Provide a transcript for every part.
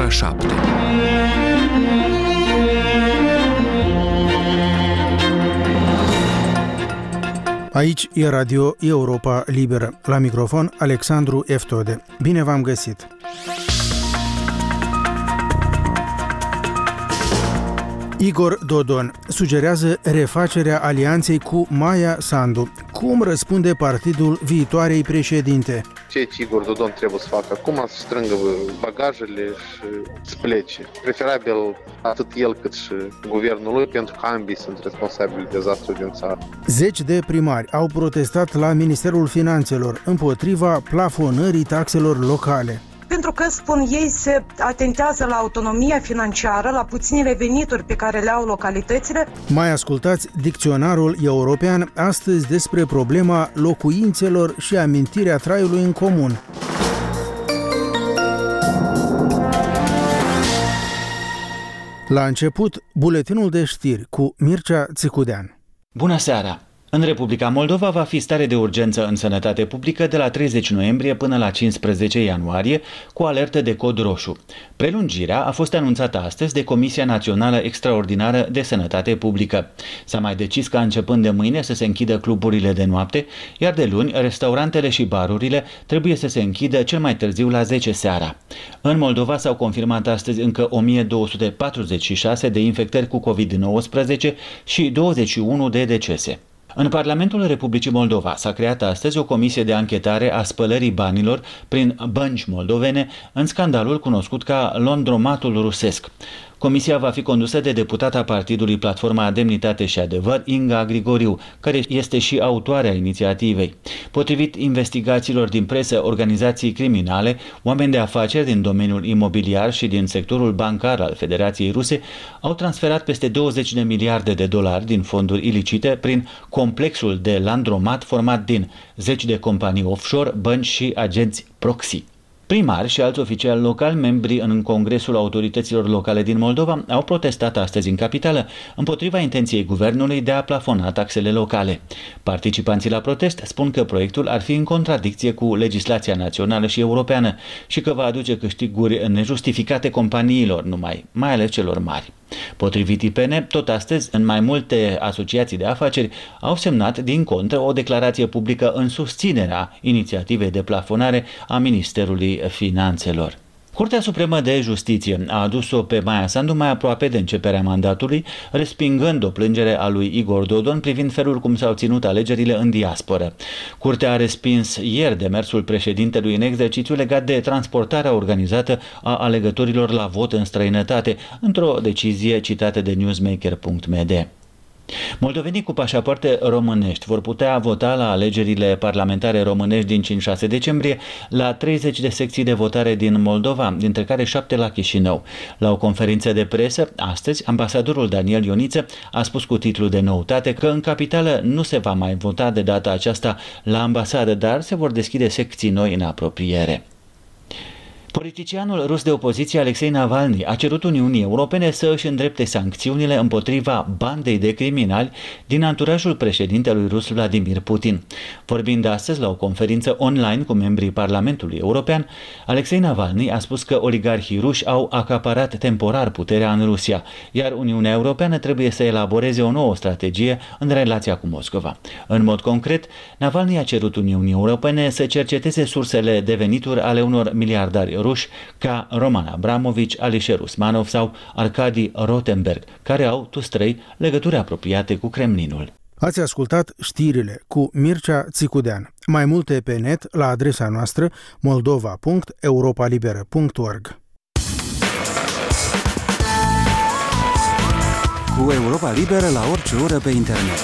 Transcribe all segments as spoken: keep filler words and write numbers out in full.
ora șapte. Aici e Radio Europa Liberă. La microfon, Alexandru Eftode. Bine v-am găsit! Igor Dodon sugerează refacerea alianței cu Maia Sandu. Cum răspunde partidul viitoarei președinte? Ceea ce Igor Dodon trebuie să facă acum, să strângă bagajele și să plece. Preferabil atât el cât și guvernul lui, pentru că ambii sunt responsabili de dezastrul din țară. Zeci de primari au protestat la Ministerul Finanțelor împotriva plafonării taxelor locale. Pentru că, spun ei, se atentează la autonomia financiară, la puținele venituri pe care le au localitățile. Mai ascultați dicționarul european astăzi despre problema locuințelor și amintirea traiului în comun. La început, buletinul de știri cu Mircea Țicudean. Bună seara! În Republica Moldova va fi stare de urgență în sănătate publică de la treizeci noiembrie până la cincisprezece ianuarie, cu alertă de cod roșu. Prelungirea a fost anunțată astăzi de Comisia Națională Extraordinară de Sănătate Publică. S-a mai decis ca începând de mâine să se închidă cluburile de noapte, iar de luni restaurantele și barurile trebuie să se închidă cel mai târziu la zece seara. În Moldova s-au confirmat astăzi încă o mie două sute patruzeci și șase de infectări cu covid nouăsprezece și douăzeci și unu de decese. În Parlamentul Republicii Moldova s-a creat astăzi o comisie de anchetare a spălării banilor prin bănci moldovene în scandalul cunoscut ca Laundromatul rusesc. Comisia va fi condusă de deputata partidului Platforma Demnitate și Adevăr, Inga Grigoriu, care este și autoarea inițiativei. Potrivit investigațiilor din presă, organizații criminale, oameni de afaceri din domeniul imobiliar și din sectorul bancar al Federației Ruse au transferat peste douăzeci de miliarde de dolari din fonduri ilicite prin complexul de Laundromat format din zeci de companii offshore, bănci și agenți proxy. Primari și alți oficiali locali, membri în Congresul Autorităților Locale din Moldova, au protestat astăzi în capitală împotriva intenției guvernului de a plafona taxele locale. Participanții la protest spun că proiectul ar fi în contradicție cu legislația națională și europeană și că va aduce câștiguri nejustificate companiilor numai, mai ales celor mari. Potrivit I P N, tot astăzi, în mai multe asociații de afaceri au semnat din contră o declarație publică în susținerea inițiativei de plafonare a Ministerului Finanțelor. Curtea Supremă de Justiție a adus-o pe Maia Sandu mai aproape de începerea mandatului, respingând o plângere a lui Igor Dodon privind felul cum s-au ținut alegerile în diasporă. Curtea a respins ieri demersul președintelui în exercițiu legat de transportarea organizată a alegătorilor la vot în străinătate, într-o decizie citată de newsmaker punct m d. Moldovenii cu pașapoarte românești vor putea vota la alegerile parlamentare românești din cinci șase decembrie la treizeci de secții de votare din Moldova, dintre care șapte la Chișinău. La o conferință de presă, astăzi, ambasadorul Daniel Ioniță a spus cu titlu de noutate că în capitală nu se va mai vota de data aceasta la ambasadă, dar se vor deschide secții noi în apropiere. Politicianul rus de opoziție Alexei Navalny a cerut Uniunii Europene să își îndrepte sancțiunile împotriva bandei de criminali din anturajul președintelui rus Vladimir Putin. Vorbind astăzi la o conferință online cu membrii Parlamentului European, Alexei Navalny a spus că oligarhii ruși au acaparat temporar puterea în Rusia, iar Uniunea Europeană trebuie să elaboreze o nouă strategie în relația cu Moscova. În mod concret, Navalny a cerut Uniunii Europene să cerceteze sursele de venituri ale unor miliardari ruși ca Roman Abramovich, Alisher Usmanov sau Arkady Rotenberg, care au toți trei legături apropiate cu Kremlinul. Ați ascultat știrile cu Mircea Țicudean. Mai multe pe net la adresa noastră moldova punct europa liberă punct org. Cu Europa Liberă la orice oră pe internet.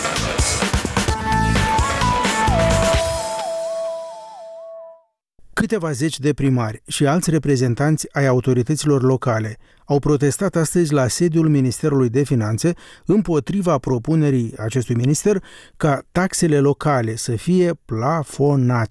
Câteva zeci de primari și alți reprezentanți ai autorităților locale au protestat astăzi la sediul Ministerului de Finanțe împotriva propunerii acestui minister ca taxele locale să fie plafonate.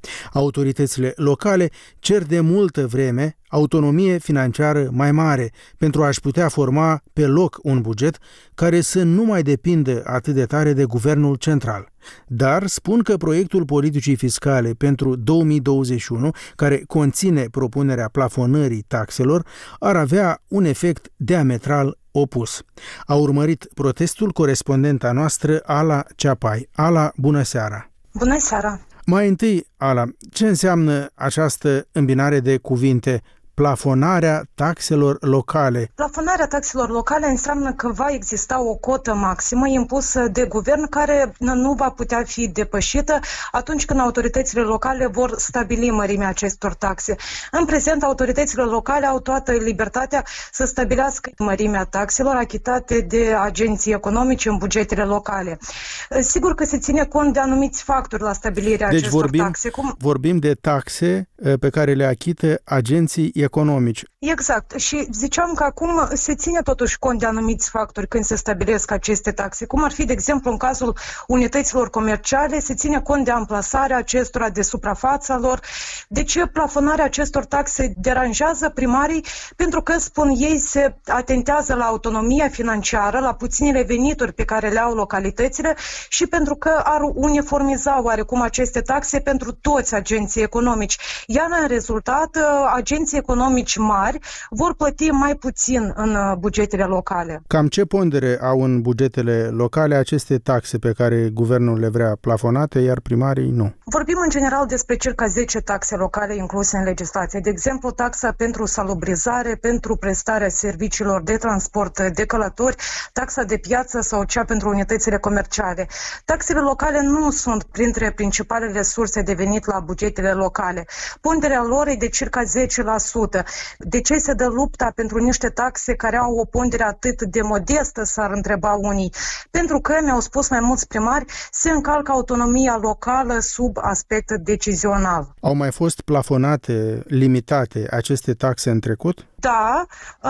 Autoritățile locale cer de multă vreme autonomie financiară mai mare pentru a-și putea forma pe loc un buget care să nu mai depindă atât de tare de guvernul central. Dar spun că proiectul politicii fiscale pentru două mii douăzeci și unu, care conține propunerea plafonării taxelor, ar avea un efect diametral opus. A urmărit protestul corespondenta noastră, Ala Ceapai. Ala, bună seara! Bună seara! Mai întâi, Ala, ce înseamnă această îmbinare de cuvinte, plafonarea taxelor locale? Plafonarea taxelor locale înseamnă că va exista o cotă maximă impusă de guvern care nu va putea fi depășită atunci când autoritățile locale vor stabili mărimea acestor taxe. În prezent, autoritățile locale au toată libertatea să stabilească mărimea taxelor achitate de agenții economici în bugetele locale. Sigur că se ține cont de anumiți factori la stabilirea deci acestor vorbim, taxe. Cum... vorbim de taxe pe care le achită agenții economici. Exact. Și ziceam că acum se ține totuși cont de anumiți factori când se stabilesc aceste taxe. Cum ar fi, de exemplu, în cazul unităților comerciale, se ține cont de amplasarea acestora, de suprafața lor. De ce plafonarea acestor taxe deranjează primarii? Pentru că, spun ei, se atentează la autonomia financiară, la puținele venituri pe care le au localitățile și pentru că ar uniformiza oarecum aceste taxe pentru toți agenții economici. Iar în rezultat, agenții economici mari vor plăti mai puțin în bugetele locale. Cam ce pondere au în bugetele locale aceste taxe pe care guvernul le vrea plafonate, iar primarii nu? Vorbim în general despre circa zece taxe locale incluse în legislație. De exemplu, taxa pentru salubrizare, pentru prestarea serviciilor de transport de călători, taxa de piață sau cea pentru unitățile comerciale. Taxele locale nu sunt printre principalele surse de venit la bugetele locale. Ponderea lor e de circa zece la sută. De ce se dă lupta pentru niște taxe care au o pondere atât de modestă, s-ar întreba unii? Pentru că, mi-au spus mai mulți primari, se încalcă autonomia locală sub aspect decizional. Au mai fost plafonate, limitate aceste taxe în trecut? Da,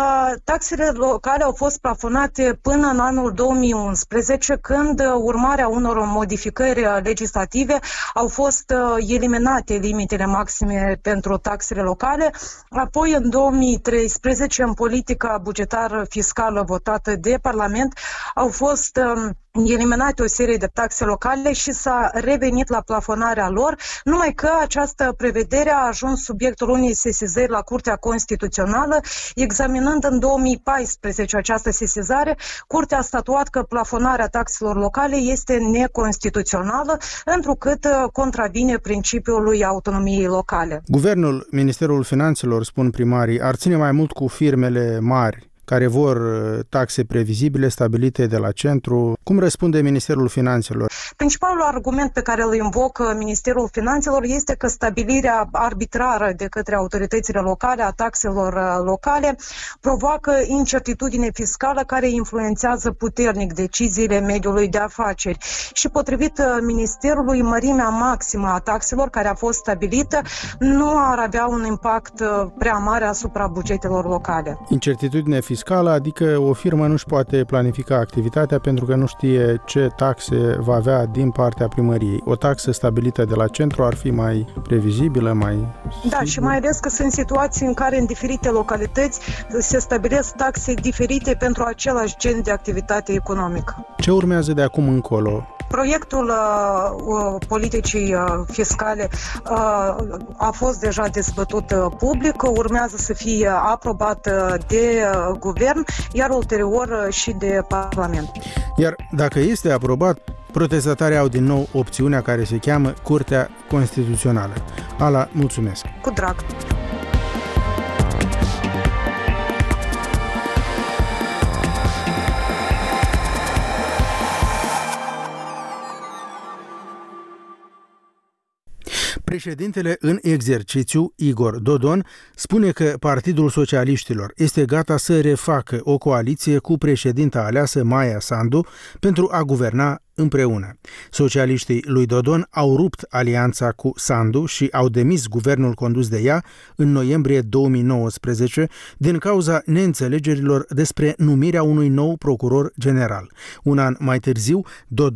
taxele locale au fost plafonate până în anul două mii unsprezece, când, urmarea unor modificări legislative, au fost eliminate limitele maxime pentru taxele locale. Apoi, în două mii treisprezece, în politica bugetară fiscală votată de Parlament, au fost eliminate o serie de taxe locale și s-a revenit la plafonarea lor, numai că această prevedere a ajuns subiectul unei sesizări la Curtea Constituțională. Examinând în două mii paisprezece această sesizare, Curtea a statuat că plafonarea taxelor locale este neconstituțională, întrucât contravine principiului autonomiei locale. Guvernul, Ministerul Finanțelor, spun primarii, ar ține mai mult cu firmele mari care vor taxe previzibile stabilite de la centru. Cum răspunde Ministerul Finanțelor? Principalul argument pe care îl invocă Ministerul Finanțelor este că stabilirea arbitrară de către autoritățile locale a taxelor locale provoacă incertitudine fiscală care influențează puternic deciziile mediului de afaceri. Și potrivit Ministerului, mărimea maximă a taxelor care a fost stabilită nu ar avea un impact prea mare asupra bugetelor locale. Incertitudine fiscală fiscală, adică o firmă nu-și poate planifica activitatea pentru că nu știe ce taxe va avea din partea primăriei. O taxă stabilită de la centru ar fi mai previzibilă, mai... Da, și mai ales că sunt situații în care în diferite localități se stabilesc taxe diferite pentru același gen de activitate economică. Ce urmează de acum încolo? Proiectul uh, politicii uh, fiscale uh, a fost deja dezbătut uh, public, urmează să fie aprobat uh, de uh, guvern, iar ulterior uh, și de Parlament. Iar dacă este aprobat, protestatarii au din nou opțiunea care se cheamă Curtea Constituțională. Ala, mulțumesc! Cu drag! Președintele în exercițiu, Igor Dodon, spune că Partidul Socialiștilor este gata să refacă o coaliție cu președinta aleasă Maia Sandu pentru a guverna împreună. Socialiștii lui Dodon au rupt alianța cu Sandu și au demis guvernul condus de ea în noiembrie două mii nouăsprezece din cauza neînțelegerilor despre numirea unui nou procuror general. Un an mai târziu, Dodon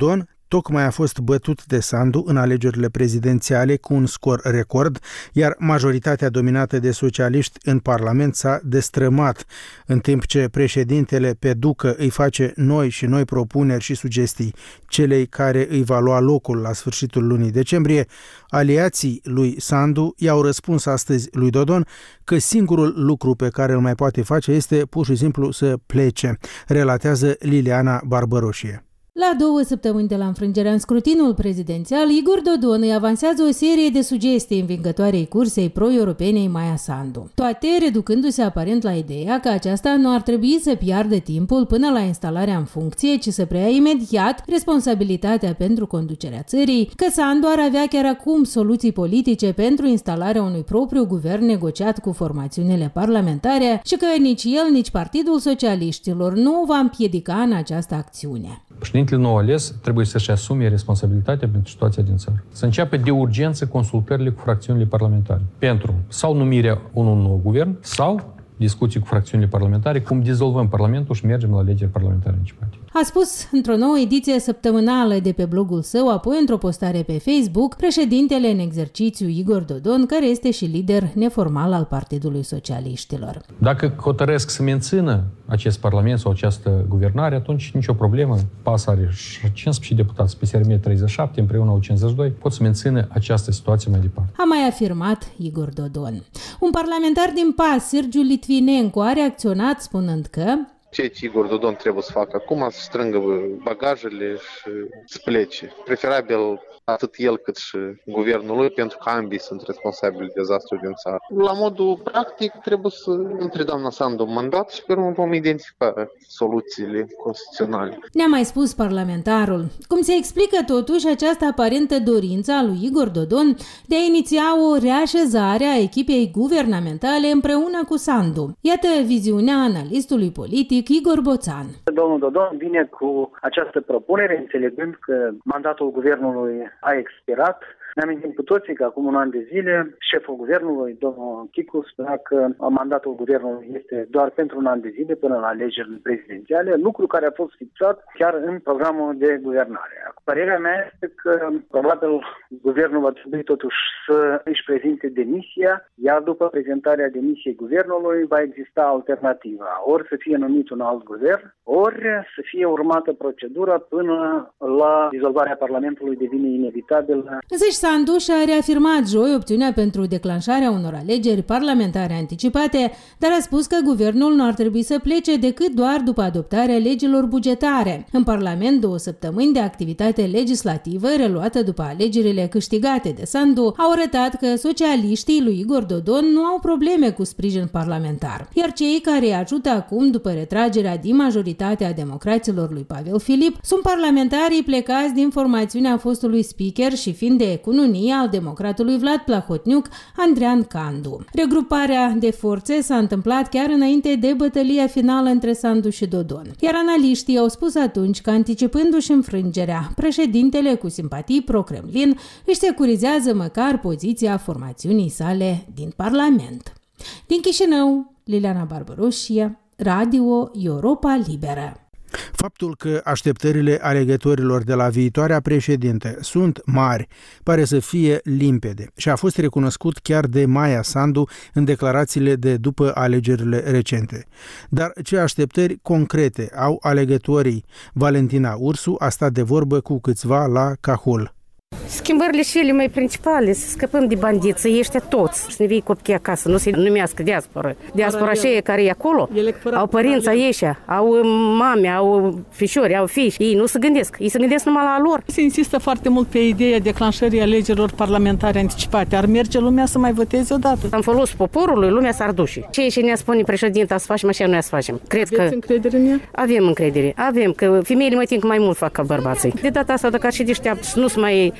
tocmai a fost bătut de Sandu în alegerile prezidențiale cu un scor record, iar majoritatea dominată de socialiști în Parlament s-a destrămat, în timp ce președintele pe ducă îi face noi și noi propuneri și sugestii celei care îi va lua locul la sfârșitul lunii decembrie. Aliații lui Sandu i-au răspuns astăzi lui Dodon că singurul lucru pe care îl mai poate face este pur și simplu să plece, relatează Liliana Barbăroșie. La două săptămâni de la înfrângerea în scrutinul prezidențial, Igor Dodon îi avansează o serie de sugestii învingătoarei cursei pro-europenei Maia Sandu, toate reducându-se aparent la ideea că aceasta nu ar trebui să piardă timpul până la instalarea în funcție, ci să preia imediat responsabilitatea pentru conducerea țării, că Sandu ar avea chiar acum soluții politice pentru instalarea unui propriu guvern negociat cu formațiunile parlamentare și că nici el, nici Partidul Socialiștilor nu va împiedica în această acțiune. Președintele nou ales trebuie să-și asume responsabilitatea pentru situația din țară. Să înceapă de urgență consultările cu fracțiunile parlamentare pentru sau numirea unui nou guvern sau discuții cu fracțiunile parlamentare, cum dizolvăm Parlamentul și mergem la alegeri parlamentare anticipate. A spus într-o nouă ediție săptămânală de pe blogul său, apoi într-o postare pe Facebook, președintele în exercițiu Igor Dodon, care este și lider neformal al Partidului Socialiștilor. Dacă hotărăsc să mențină acest Parlament sau această guvernare, atunci nicio problemă. P A S are cincisprezece deputați, P S R M treizeci și șapte, împreună au cincizeci și doi, pot să mențină această situație mai departe. A mai afirmat Igor Dodon. Un parlamentar din P A S, Sergiu Litvinencu, a reacționat spunând că ceea ce Igor Dodon trebuie să facă acum, să strângă bagajele și să plece. Preferabil atât el cât și guvernul lui, pentru că ambii sunt responsabili de dezastru din țară. La modul practic, trebuie să între doamna Sandu mandat și pe urmă vom identifica soluțiile constituționale. Ne-a mai spus parlamentarul. Cum se explică totuși această aparentă dorință a lui Igor Dodon de a iniția o reașezare a echipei guvernamentale împreună cu Sandu? Iată viziunea analistului politic Igor Boțan. Domnul Dodon vine cu această propunere, înțelegând că mandatul guvernului a expirat. Ne amintim cu toții că acum un an de zile șeful guvernului, domnul Chicu, spunea că mandatul guvernului este doar pentru un an de zile până la alegerile prezidențiale, lucru care a fost fixat chiar în programul de guvernare. Părerea mea este că probabil guvernul va trebui totuși să își prezinte demisia, iar după prezentarea demisiei guvernului va exista alternativa. Ori să fie numit un alt guvern, ori să fie urmată procedura până la dizolvarea Parlamentului devine inevitabilă. Sandu și-a reafirmat joi opțiunea pentru declanșarea unor alegeri parlamentare anticipate, dar a spus că guvernul nu ar trebui să plece decât doar după adoptarea legilor bugetare. În Parlament, două săptămâni de activitate legislativă reluată după alegerile câștigate de Sandu au arătat că socialiștii lui Igor Dodon nu au probleme cu sprijin parlamentar, iar cei care îi ajută acum după retragerea din majoritatea democraților lui Pavel Filip sunt parlamentarii plecați din formațiunea fostului speaker și fiind de cununie al democratului Vlad Plahotniuc, Andrean Candu. Regruparea de forțe s-a întâmplat chiar înainte de bătălia finală între Sandu și Dodon, iar analiștii au spus atunci că, anticipându-și înfrângerea, președintele cu simpatii pro-Kremlin își securizează măcar poziția formațiunii sale din Parlament. Din Chișinău, Liliana Barbăroșie, Radio Europa Liberă. Faptul că așteptările alegătorilor de la viitoarea președinte sunt mari pare să fie limpede și a fost recunoscut chiar de Maia Sandu în declarațiile de după alegerile recente. Dar ce așteptări concrete au alegătorii? Valentina Ursu a stat de vorbă cu câțiva la Cahul. Schimbările cele mai principale, să scăpăm de bandiții ăștia toți, să ne vii copiii acasă, nu se numească diaspora. Diaspora aceea care e acolo, au părinții ăștia, au mame, au fișori, au fiși, ei nu se gândesc, ei se gândesc numai la lor. Se insistă foarte mult pe ideea declanșării alegerilor parlamentare anticipate. Ar merge lumea să mai voteze odată? În folosul poporului, lumea s-ar duce. Ceea ce ne spune președinta să facem, așa noi să facem. Cred Aveți că încredere în ea? Avem încredere, avem, că femeile mai timp mai mult fac ca bărbații. De data asta, dacă ar și deșteaptă și nu se mai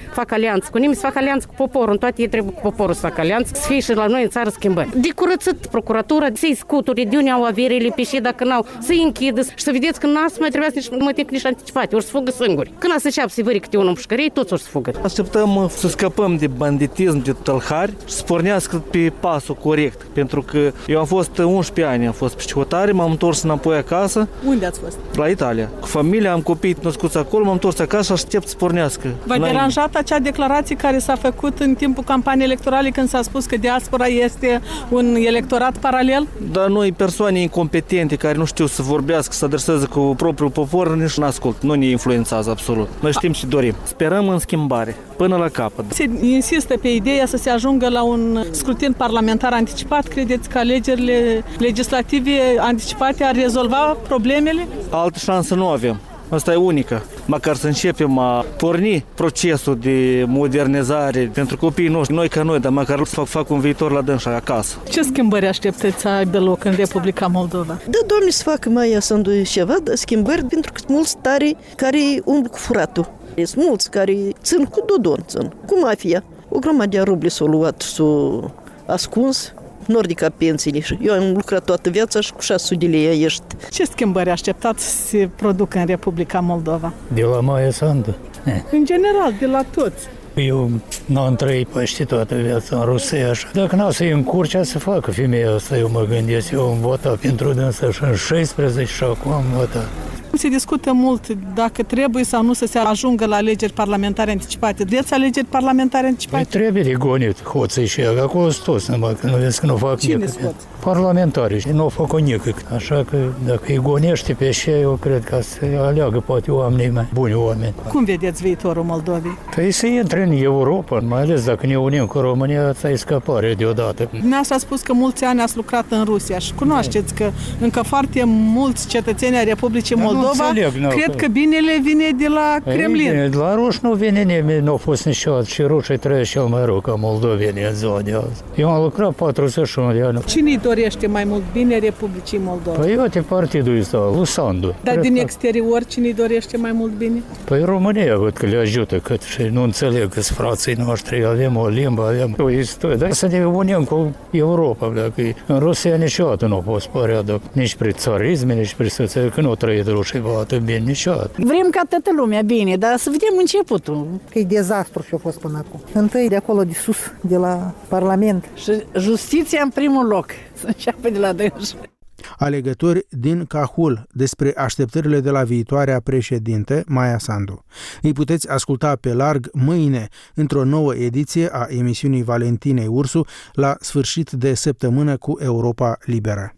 fac alianță cu nimeni, să fac alianță cu poporul. În toate ei trebuie cu poporul să fac alianță, să fie și la noi în țară schimbări. De curățit procuratura, să-i scuturi, de unde au averile, pe și dacă n-au, să-i închidă și să vedeți că n-a să mai trebuia nici motiv nici anticipate, ori să fugă singuri. Când a să înceapă să-i vări câte unul în pușcărie, toți o să fugă. Așteptăm să scăpăm de banditism, de tălhari și să pornească pe pasul corect, pentru că eu am fost unsprezece ani, am fost pe căutare, m-am întors înapoi acasă. Unde ați fost? La Italia. Cu familia, am copii născuți acolo, m-am întors acasă și aștept să pornească. V-a deranjat acea declarație care s-a făcut în timpul campaniei electorale când s-a spus că diaspora este un electorat paralel? Dar noi, persoane incompetente care nu știu să vorbească, să adreseze cu propriul popor, nici nu ascult, nu ne influențează absolut. Noi știm ce dorim. Sperăm în schimbare, până la capăt. Se insistă pe ideea să se ajungă la un scrutin parlamentar anticipat. Credeți că alegerile legislative anticipate ar rezolva problemele? Altă șansă nu avem. Asta e unică. Măcar să începem a porni procesul de modernizare pentru copiii noștri, noi ca noi, dar măcar să fac, fac un viitor la dânsa acasă. Ce schimbări așteptați să aibă loc în Republica Moldova? Da, Doamne, să facă mai să ceva, dar schimbări, pentru că sunt mulți tari care umblu cu furatul. Sunt mulți care țin cu dodon, țin, cu mafia. O grămadă de ruble s-au luat, s-au ascuns. Nordica pensiile. Eu am lucrat toată viața și cu șase sute de lei ești. Ce schimbări așteptați să se producă în Republica Moldova? De la Maia Sandu. În general, de la toți. Eu n-am trăit păște toată viața în Rusia așa. Dacă n-a să-i încurcea să facă femeia asta, eu mă gândesc, eu am votat pentru dânsa și în șaisprezece și acum am votat. Se discută mult dacă trebuie sau nu să se ajungă la alegeri parlamentare anticipate. Vreți alegeri parlamentare anticipate? Păi trebuie de gonit hoții și ea, acolo sunt toți, numai că nu vezi că nu fac Cine nică. Parlamentari și nu fac o nică. Așa că dacă îi gonește pe și eu cred că să aleagă poate oamenii mai buni oameni. Cum vedeți viitorul Moldovei? Păi să intre în Europa, mai ales dacă ne unim cu România, asta e scăpare deodată. Dumneavoastră a spus că mulți ani ați lucrat în Rusia și cunoașteți că încă foarte mulți cetățeni ai Republicii Moldova Înțeleg, cred că binele vine de la Kremlin. Ei, de la ruși nu vine nimeni, nu a fost niciodată și rușii trăiesc cel mai rău ca moldovenii în ziua de azi. Eu am lucrat patruzeci și unu de ani. Cine-i dorește mai mult bine Republicii Moldova? Păi uite partidul ăsta, lui Sandu. Dar din exterior cine-i dorește mai mult bine? Păi România văd că le ajută cât și nu înțeleg că sunt frații noștri, avem o limbă, avem o istorie. Dar să ne unim cu Europa, dacă în Rusia niciodată nu a fost părea, nici prin țarisme, nici prin soție, că nu a trăit rușii atât bine niciodată. Vrem ca toată lumea bine, dar să vedem începutul. Că e dezastru ce a fost până acum. Întâi de acolo de sus, de la Parlament. Și justiția în primul loc, să înceapă de la dânsi. Alegători din Cahul despre așteptările de la viitoarea președinte, Maia Sandu. Îi puteți asculta pe larg mâine într-o nouă ediție a emisiunii Valentinei Ursu la sfârșit de săptămână cu Europa Liberă.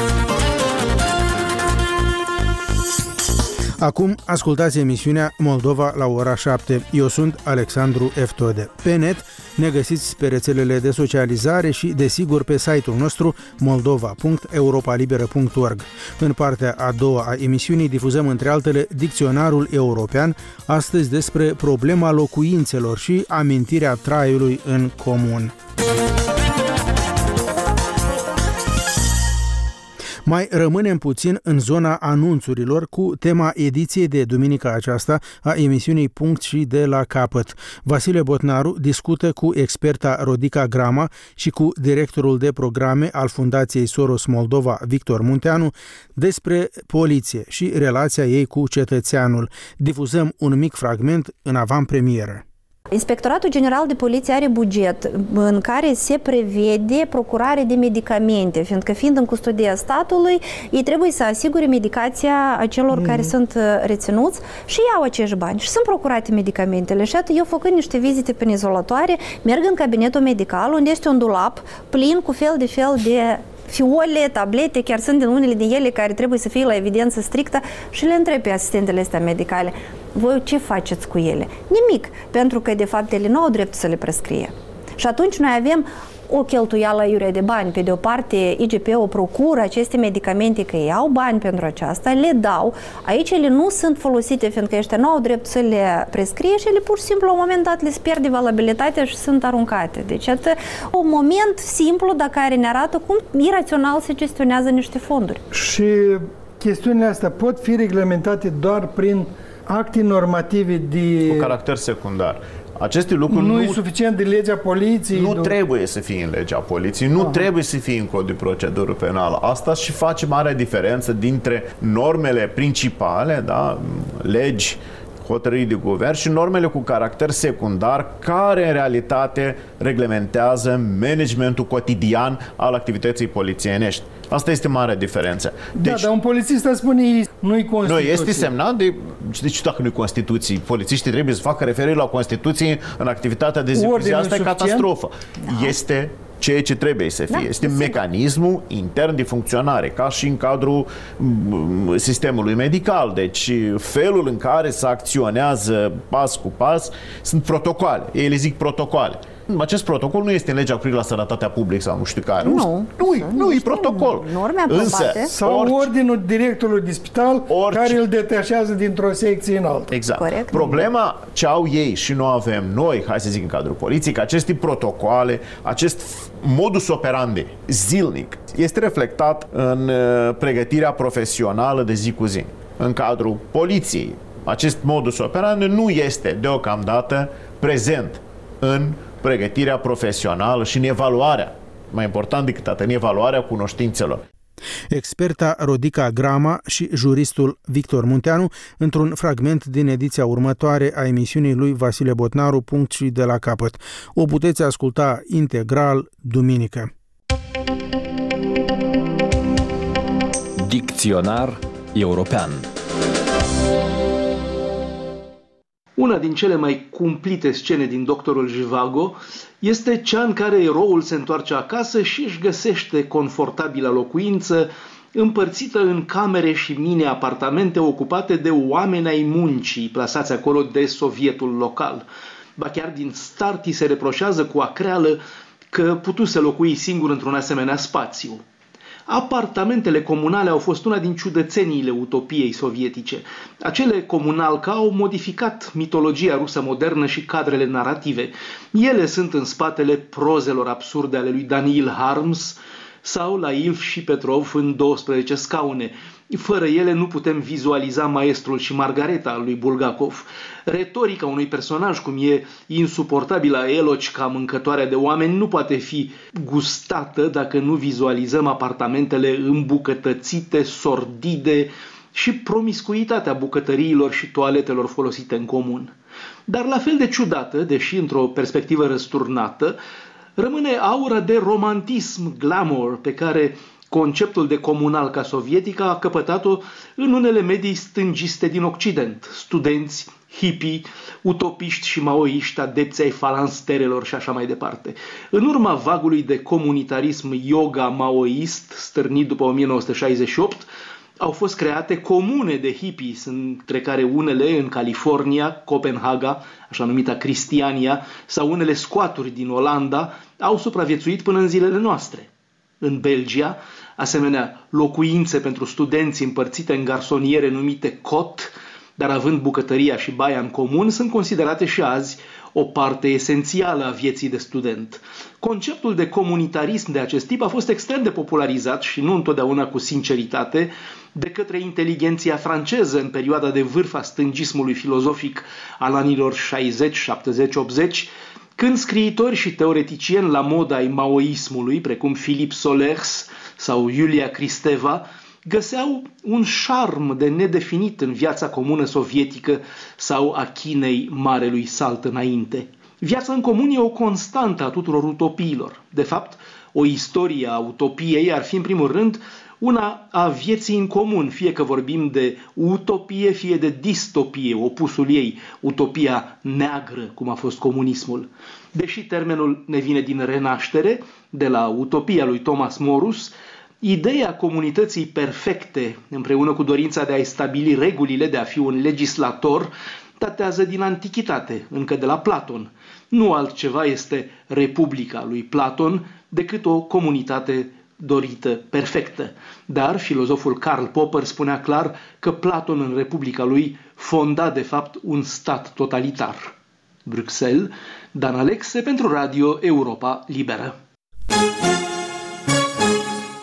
Acum ascultați emisiunea Moldova la ora șapte. Eu sunt Alexandru Eftode. Pe net ne găsiți pe rețelele de socializare și, desigur, pe site-ul nostru moldova punct europalibera punct org. În partea a doua a emisiunii difuzăm, între altele, Dicționarul European, astăzi despre problema locuințelor și amintirea traiului în comun. Mai rămânem puțin în zona anunțurilor cu tema ediției de duminica aceasta a emisiunii Punct și de la capăt. Vasile Botnaru discută cu experta Rodica Grama și cu directorul de programe al Fundației Soros Moldova, Victor Munteanu, despre poliție și relația ei cu cetățeanul. Difuzăm un mic fragment în avantpremieră. Inspectoratul General de Poliție are buget în care se prevede procurare de medicamente, fiindcă fiind în custodia statului, ei trebuie să asigure medicația acelor mm. care sunt reținuți și iau acești bani și sunt procurate medicamentele. Și atât eu făcând niște vizite prin izolatoare, merg în cabinetul medical unde este un dulap plin cu fel de fel de fiole, tablete, chiar sunt din unele din ele care trebuie să fie la evidență strictă și le întreb pe asistentele astea medicale: voi ce faceți cu ele? Nimic, pentru că de fapt ele nu au drept să le prescrie. Și atunci noi avem o cheltuială aiurea de bani. Pe de o parte, I G P-ul procură aceste medicamente, că ei au bani pentru aceasta, le dau. Aici ele nu sunt folosite, fiindcă ăștia nu au drept să le prescrie și ele pur și simplu, la un moment dat, le pierde valabilitatea și sunt aruncate. Deci, atât, un moment simplu, dar care ne arată cum irațional se gestionează niște fonduri. Și chestiunile astea pot fi reglementate doar prin acte normative de... cu caracter secundar. Aceste lucruri nu, nu e suficient de legea poliției. Nu nu trebuie să fie în legea poliției, nu Aha. trebuie să fie în cod de procedură penală. Asta și face marea diferență dintre normele principale, da, legi, hotărâri de guvern și normele cu caracter secundar care în realitate reglementează managementul cotidian al activității polițienești. Asta este marea diferență. Deci, da, dar un polițist spune nu-i Constituție. Nu, este semnat de... Deci dacă nu-i Constituție, polițiștii trebuie să facă referire la Constituție în activitatea de zi cu zi. Asta e catastrofă. Da. Este ceea ce trebuie să fie. Da, este mecanismul intern de funcționare, ca și în cadrul sistemului medical. Deci felul în care se acționează pas cu pas sunt protocoale. Ei le zic protocoale. Acest protocol nu este în legea cu privire la sănătatea publică sau nu știu care. Nu, nu, nu, nu e protocol. Norme aprobate. Sau orice, ordinul directorului de spital orice, care îl detașează dintr-o secție în alta. Exact. Corect. Problema ce au ei și nu avem noi, hai să zic în cadrul poliției, că aceste protocole, acest modus operandi zilnic este reflectat în pregătirea profesională de zi cu zi. În cadrul poliției, acest modus operandi nu este deocamdată prezent în pregătirea profesională și în evaluarea, mai important decât atât, în evaluarea cunoștințelor. Experta Rodica Grama și juristul Victor Munteanu într-un fragment din ediția următoare a emisiunii lui Vasile Botnaru, Punct și de la capăt. O puteți asculta integral duminică. Dicționar european. Una din cele mai cumplite scene din Doctorul Zhivago este cea în care eroul se întoarce acasă și își găsește confortabilă locuință împărțită în camere și mini-apartamente ocupate de oameni ai muncii, plasați acolo de sovietul local. Ba chiar din start îi se reproșează cu acreală că putuse locui singur într-un asemenea spațiu. Apartamentele comunale au fost una din ciudățeniile utopiei sovietice. Acele comunalca au modificat mitologia rusă modernă și cadrele narrative. Ele sunt în spatele prozelor absurde ale lui Daniil Harms sau la Ilf și Petrov în douăsprezece scaune. Fără ele nu putem vizualiza Maestrul și Margareta al lui Bulgakov. Retorica unui personaj cum e insuportabila Elocica, mâncătoarea de oameni, nu poate fi gustată dacă nu vizualizăm apartamentele îmbucătățite, sordide și promiscuitatea bucătăriilor și toaletelor folosite în comun. Dar la fel de ciudată, deși într-o perspectivă răsturnată, rămâne aura de romantism, glamour, pe care conceptul de comunalca sovietică a căpătat-o în unele medii stângiste din Occident, studenți, hippie, utopiști și maoiști, adepți ai falansterelor și așa mai departe. În urma vagului de comunitarism yoga maoist, stârnit după o mie nouă sute șaizeci și opt, au fost create comune de hippies, între care unele în California, Copenhaga, așa numita Cristiania, sau unele squaturi din Olanda, au supraviețuit până în zilele noastre. În Belgia, asemenea locuințe pentru studenți împărțite în garsoniere numite cot, dar având bucătăria și baia în comun, sunt considerate și azi o parte esențială a vieții de student. Conceptul de comunitarism de acest tip a fost extrem de popularizat și nu întotdeauna cu sinceritate de către inteligenția franceză în perioada de vârf a stângismului filozofic al anilor șaizeci, șaptezeci, optzeci, când scriitori și teoreticieni la moda ai maoismului, precum Philippe Solers sau Iulia Kristeva, găseau un șarm de nedefinit în viața comună sovietică sau a Chinei marelui salt înainte. Viața în comun e o constantă a tuturor utopiilor. De fapt, o istorie a utopiei ar fi în primul rând una a vieții în comun, fie că vorbim de utopie, fie de distopie, opusul ei, utopia neagră, cum a fost comunismul. Deși termenul ne vine din Renaștere, de la utopia lui Thomas Morus, ideea comunității perfecte, împreună cu dorința de a stabili regulile, de a fi un legislator, datează din antichitate, încă de la Platon. Nu altceva este Republica lui Platon decât o comunitate dorită, perfectă. Dar filozoful Karl Popper spunea clar că Platon în Republica lui fonda de fapt un stat totalitar. Bruxelles, Dan Alexe pentru Radio Europa Liberă.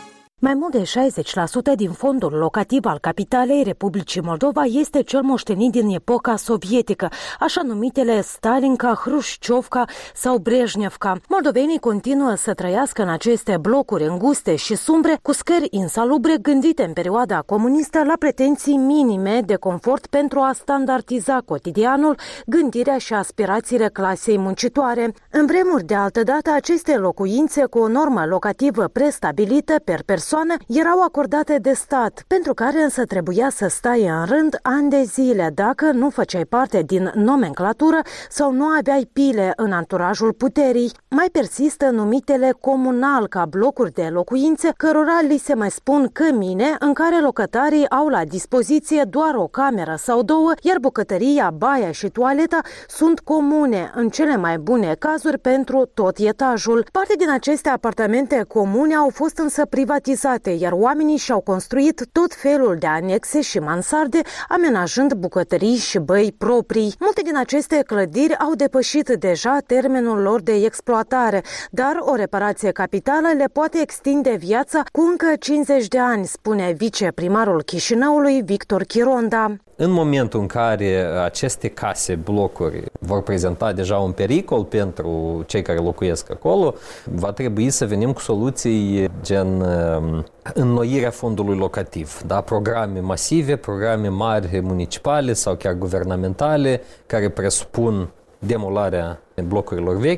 Mai mult de șaizeci la sută din fondul locativ al capitalei Republicii Moldova este cel moștenit din epoca sovietică, așa numitele Stalinka, Hrușciovka sau Brejnevka. Moldovenii continuă să trăiască în aceste blocuri înguste și sumbre, cu scări insalubre gândite în perioada comunistă la pretenții minime de confort pentru a standardiza cotidianul, gândirea și aspirațiile clasei muncitoare. În vremuri de altădată, aceste locuințe cu o normă locativă prestabilită per persoană erau acordate de stat, pentru care însă trebuia să stai în rând ani de zile dacă nu făceai parte din nomenclatură sau nu aveai pile în anturajul puterii. Mai persistă numitele comunal ca blocuri de locuințe, cărora li se mai spun cămine, în care locătarii au la dispoziție doar o cameră sau două, iar bucătăria, baia și toaleta sunt comune, în cele mai bune cazuri pentru tot etajul. Parte din aceste apartamente comune au fost însă privatizate, iar oamenii și-au construit tot felul de anexe și mansarde, amenajând bucătării și băi proprii. Multe din aceste clădiri au depășit deja termenul lor de exploatare, dar o reparație capitală le poate extinde viața cu încă cincizeci de ani, spune viceprimarul Chișinăului Victor Chironda. În momentul în care aceste case, blocuri, vor prezenta deja un pericol pentru cei care locuiesc acolo, va trebui să venim cu soluții gen înnoirea fondului locativ, da? Programe masive, programe mari municipale sau chiar guvernamentale, care presupun demolarea blocurilor vechi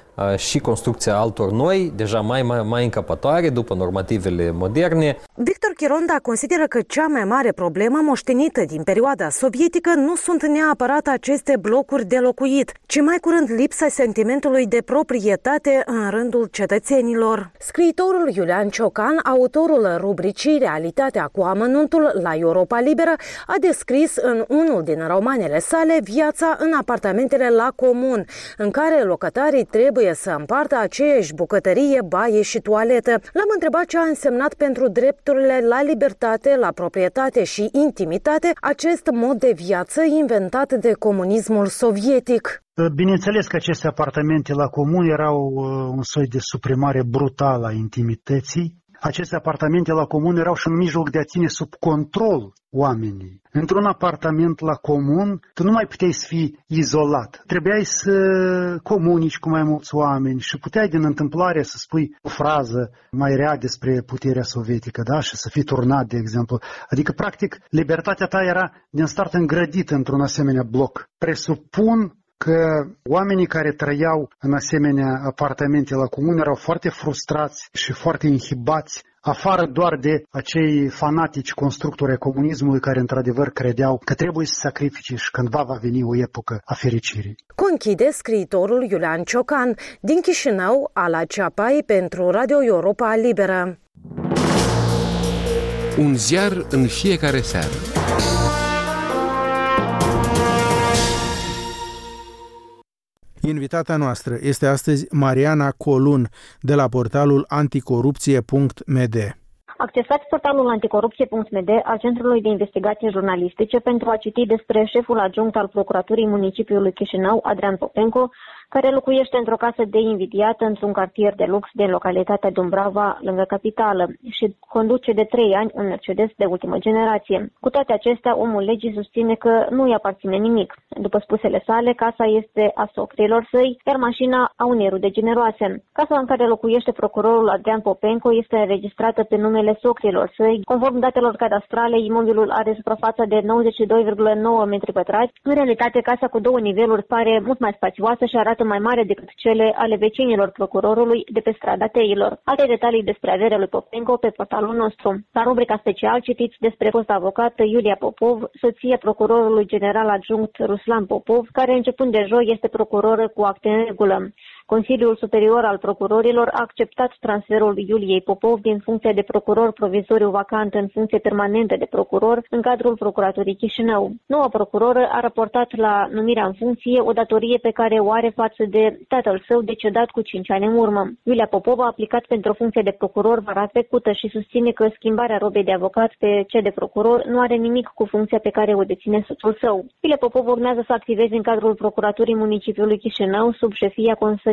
și construcția altor noi, deja mai, mai, mai încăpătoare după normativele moderne. Victor Chironda consideră că cea mai mare problemă moștenită din perioada sovietică nu sunt neapărat aceste blocuri de locuit, ci mai curând lipsa sentimentului de proprietate în rândul cetățenilor. Scriitorul Iulian Ciocan, autorul rubricii Realitatea cu amănuntul la Europa Liberă, a descris în unul din romanele sale viața în apartamentele la comun, în care locatarii trebuie să împartă aceeași bucătărie, baie și toaletă. L-am întrebat ce a însemnat pentru drepturile la libertate, la proprietate și intimitate acest mod de viață inventat de comunismul sovietic. Bineînțeles că aceste apartamente la comun erau un soi de suprimare brutală a intimității. Aceste apartamente la comun erau și un mijloc de a ține sub control oamenii. Într-un apartament la comun, tu nu mai puteai să fii izolat. Trebuiai să comunici cu mai mulți oameni și puteai din întâmplare să spui o frază mai rea despre puterea sovietică, da? Și să fii turnat, de exemplu. Adică, practic, libertatea ta era din start îngrădită într-un asemenea bloc. Presupun că oamenii care trăiau în asemenea apartamente la comun erau foarte frustrați și foarte inhibați, afară doar de acei fanatici constructori ai comunismului care într-adevăr credeau că trebuie să sacrifice și cândva va veni o epocă a fericirii. Conchide scriitorul Iulian Ciocan din Chișinău, Ala Ceapai pentru Radio Europa Liberă. Un ziar în fiecare seară. Invitata noastră este astăzi Mariana Colun, de la portalul anticorupție punct m d. Accesați portalul anticorupție punct m d al Centrului de Investigații Jurnalistice pentru a citi despre șeful adjunct al Procuraturii Municipiului Chișinău, Adrian Popenco, care locuiește într-o casă de invidiat într-un cartier de lux din localitatea Dumbrava, lângă capitală, și conduce de trei ani un Mercedes de ultimă generație. Cu toate acestea, omul legii susține că nu îi aparține nimic. După spusele sale, casa este a socrilor săi, iar mașina a unei rude generoase. Casa în care locuiește procurorul Adrian Popenco este înregistrată pe numele socrilor săi. Conform datelor cadastrale, imobilul are suprafața de nouăzeci și doi virgulă nouă metri pătrați. În realitate, casa cu două niveluri pare mult mai spațioasă și arată mai mare decât cele ale vecinilor procurorului de pe strada Teilor. Alte detalii despre averea lui Popenco pe portalul nostru. La rubrica special citiți despre fost avocat Iulia Popov, soția procurorului general adjunct Ruslan Popov, care începând de joi este procuroră cu acte în regulă. Consiliul Superior al Procurorilor a acceptat transferul Iuliei Popov din funcția de procuror provizoriu vacant în funcție permanentă de procuror în cadrul Procuraturii Chișinău. Noua procuroră a raportat la numirea în funcție o datorie pe care o are față de tatăl său decedat cu cinci ani în urmă. Iulia Popov a aplicat pentru o funcție de procuror vara trecută și susține că schimbarea robei de avocat pe cea de procuror nu are nimic cu funcția pe care o deține soțul său. Iulia Popov urmează să activeze în cadrul Procuraturii Municipiului Chișinău sub șefia Constătean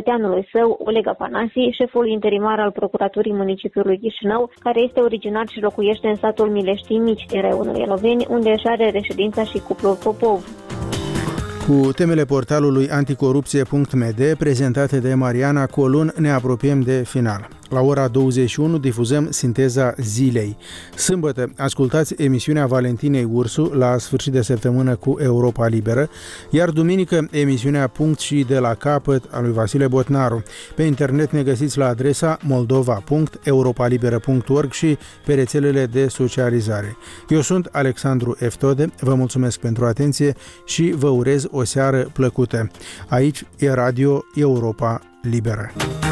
prietenului său, Oleg Afanasi, șeful interimar al Procuraturii Municipiului Chișinău, care este originar și locuiește în satul Mileștii Mici din raionul Ieloveni, unde își are reședința și cuplul Popov. Cu temele portalului anticorupție punct m d prezentate de Mariana Colun ne apropiem de final. La ora douăzeci și unu difuzăm Sinteza Zilei. Sâmbătă ascultați emisiunea Valentinei Ursu la sfârșit de săptămână cu Europa Liberă, iar duminică emisiunea Punct și de la capăt a lui Vasile Botnaru. Pe internet ne găsiți la adresa moldova punct europalibera punct org și pe rețelele de socializare. Eu sunt Alexandru Eftode, vă mulțumesc pentru atenție și vă urez o seară plăcută. Aici e Radio Europa Liberă.